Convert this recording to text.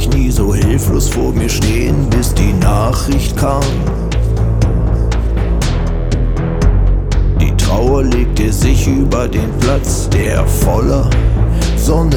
ich nie so hilflos vor mir stehen, bis die Nachricht kam. Die Trauer legte sich über den Platz, der voller Sonne